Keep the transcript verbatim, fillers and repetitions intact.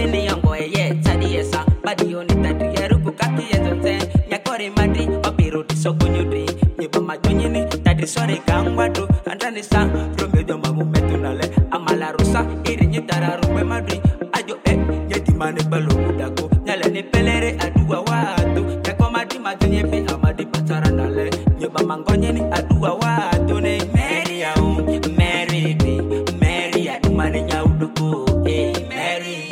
Mini yango ye tadi esa badi oni tadi yeruku kaki yezonze nyakore madri opiro tisoko nyudri nyeba majonyini tadi sore kangwadu andani sa promedio mamu metunale amala rusa iri nyitara rumbe madri ajo e nyedi mane balo udako nyale ne pelere aduwa watu nyako madi majonye pe amadi patara nale nyeba mangonyini aduwa watu ne Mary ya um Mary be Mary ya umane nyauduko eh Mary